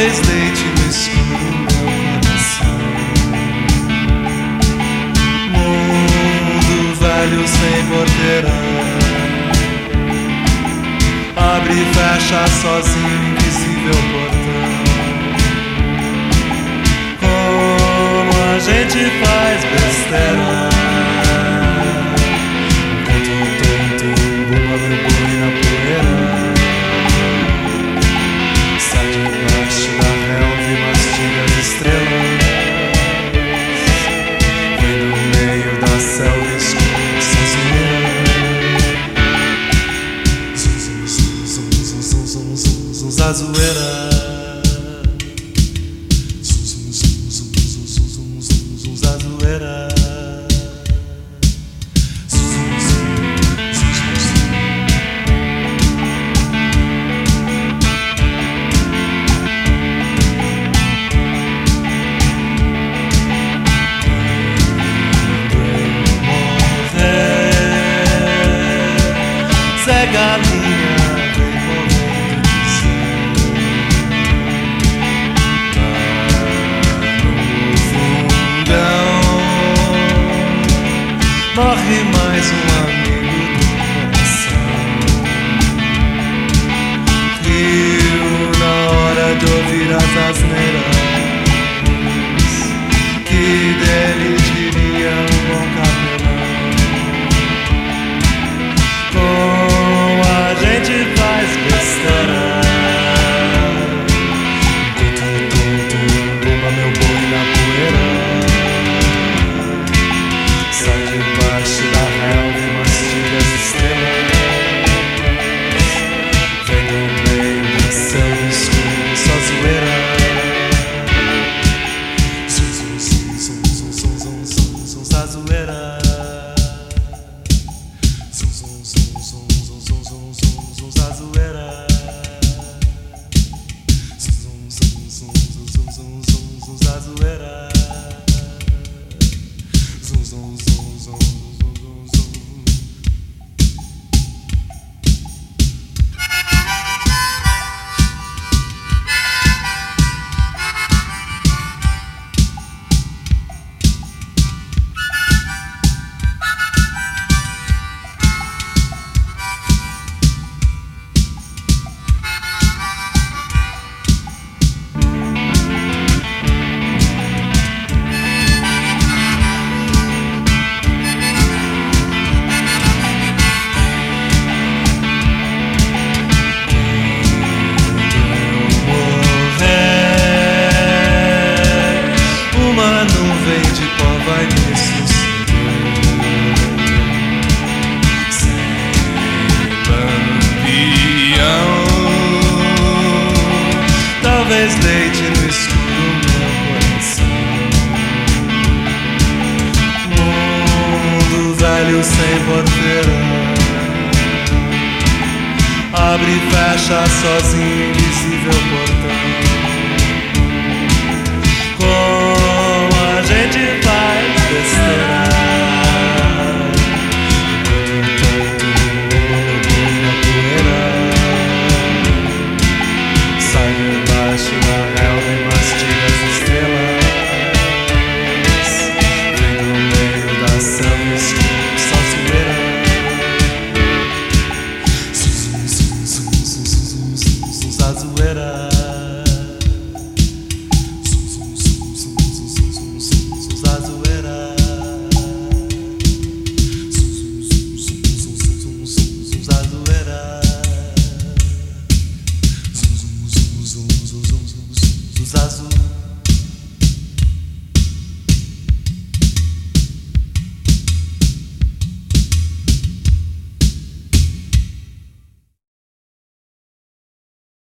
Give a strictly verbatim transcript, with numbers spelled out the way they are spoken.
Talvez deite no escuro meu coração. Mundo velho sem porteirão, abre e fecha sozinho, invisível portão. Como a gente faz besteira. A zoeira. Zum, zum, zum, zum, zum, zum, zum, zum, zum, a zoeira. Zum, zum, zum, zum, zum, zum. Quando eu morrer, Zé Galinha vem morrendo de morre mais um amigo do coração. Rio na hora de ouvir as asneiras, que dele diria um bom capelão. Com a gente faz besteira. Tum, tum, tum, bomba meu boi na poeira. Sai debaixo da relva e mastiga as estrelas. Vem no meio do céu escuro, só zoeira. Zum, zum, zum, zum, zum, zum, zum, zum, zum, a zoeira. Zum, zum, zum, zum, zum, zum, zum, zum, zum, a zoeira. Zum, zum, zum, zum, zum, zum, zum, zum, a zoeira. Zum, zum, zum. Uma nuvem de pó vai me suceder, sem lampião. Talvez deite no escuro meu coração. Mundo velho sem porteirão, abre e fecha sozinho, invisível portão.